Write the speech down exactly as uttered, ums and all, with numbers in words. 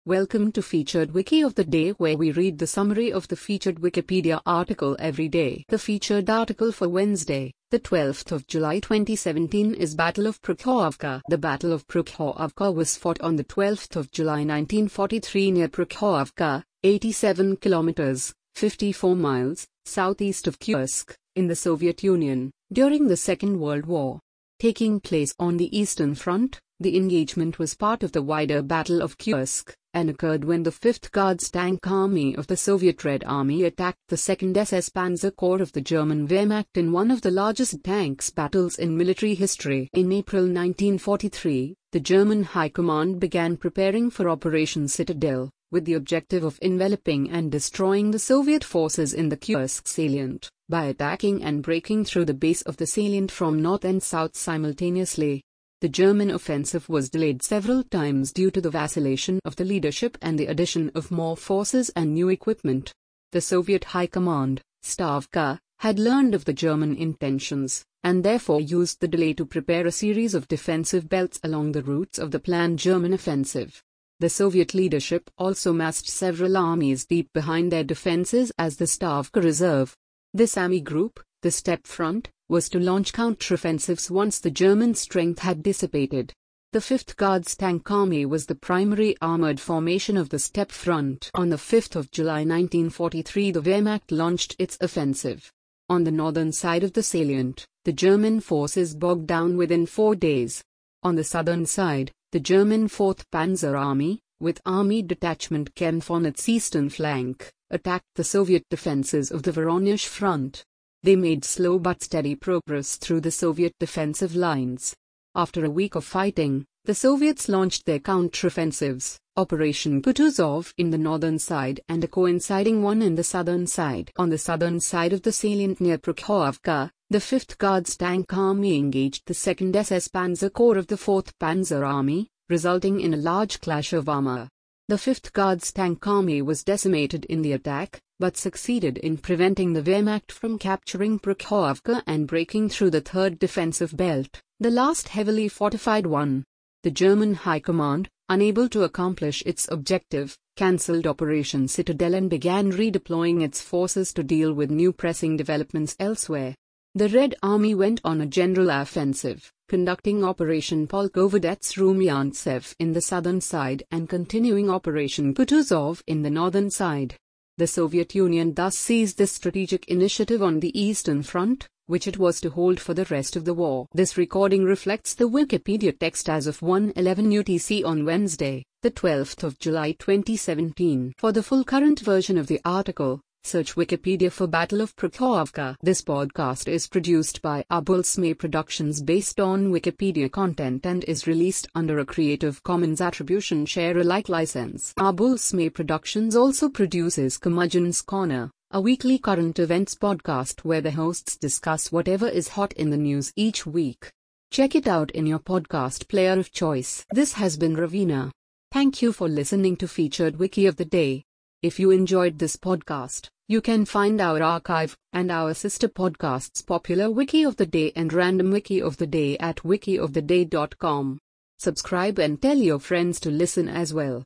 Welcome to Featured Wiki of the Day, where we read the summary of the featured Wikipedia article every day. The featured article for Wednesday, the twelfth of July twenty seventeen is Battle of Prokhorovka. The Battle of Prokhorovka was fought on the twelfth of July nineteen forty-three near Prokhorovka, eighty-seven kilometers, fifty-four miles, southeast of Kursk, in the Soviet Union, during the Second World War. Taking place on the Eastern Front, the engagement was part of the wider Battle of Kursk, and occurred when the fifth Guards Tank Army of the Soviet Red Army attacked the second S S Panzer Corps of the German Wehrmacht in one of the largest tanks battles in military history. In April nineteen forty-three, the German High Command began preparing for Operation Citadel, with the objective of enveloping and destroying the Soviet forces in the Kursk salient, by attacking and breaking through the base of the salient from north and south simultaneously. The German offensive was delayed several times due to the vacillation of the leadership and the addition of more forces and new equipment. The Soviet High Command, Stavka, had learned of the German intentions, and therefore used the delay to prepare a series of defensive belts along the routes of the planned German offensive. The Soviet leadership also massed several armies deep behind their defenses as the Stavka Reserve. This army group, the Steppe Front, was to launch counteroffensives once the German strength had dissipated. The fifth Guards Tank Army was the primary armored formation of the Steppe Front. On the fifth of July nineteen forty-three, the Wehrmacht launched its offensive. On the northern side of the salient, the German forces bogged down within four days. On the southern side, the German fourth Panzer Army, with Army Detachment Kempf on its eastern flank, attacked the Soviet defenses of the Voronezh Front. They made slow but steady progress through the Soviet defensive lines. After a week of fighting, the Soviets launched their counteroffensives, Operation Kutuzov in the northern side and a coinciding one in the southern side. On the southern side of the salient near Prokhorovka, the fifth Guards Tank Army engaged the second S S Panzer Corps of the fourth Panzer Army, resulting in a large clash of armor. The fifth Guards Tank Army was decimated in the attack, but succeeded in preventing the Wehrmacht from capturing Prokhorovka and breaking through the third defensive belt, the last heavily fortified one. The German High Command, unable to accomplish its objective, cancelled Operation Citadel and began redeploying its forces to deal with new pressing developments elsewhere. The Red Army went on a general offensive, conducting Operation Polkovodets Rumyantsev in the southern side and continuing Operation Kutuzov in the northern side. The Soviet Union thus seized this strategic initiative on the Eastern Front, which it was to hold for the rest of the war. This recording reflects the Wikipedia text as of one eleven U T C on Wednesday, the twelfth of July twenty seventeen. For the full current version of the article, search Wikipedia for Battle of Prokhorovka. This podcast is produced by Abulsme Productions based on Wikipedia content and is released under a Creative Commons Attribution Share Alike license. Abulsme Productions also produces Curmudgeon's Corner, a weekly current events podcast where the hosts discuss whatever is hot in the news each week. Check it out in your podcast player of choice. This has been Ravina. Thank you for listening to Featured Wiki of the Day. If you enjoyed this podcast, you can find our archive and our sister podcasts Popular Wiki of the Day and Random Wiki of the Day at wiki of the day dot com. Subscribe and tell your friends to listen as well.